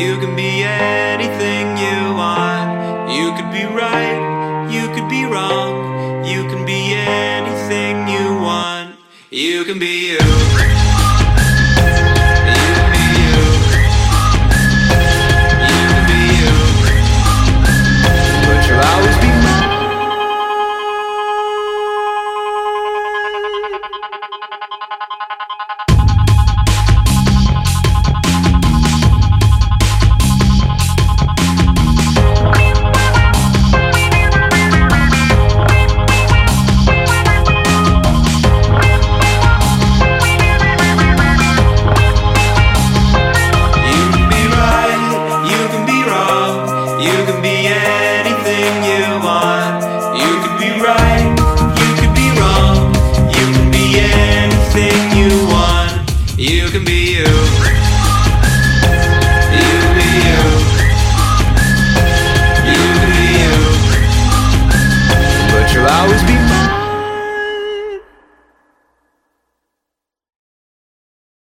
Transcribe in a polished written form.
You can be anything you want. You could be right, you could be wrong. You can be anything you want. You can be you. You can be anything you want. You could be right, you could be wrong. You can be anything you want. You can be you. You can be you. You can be you. But you'll always be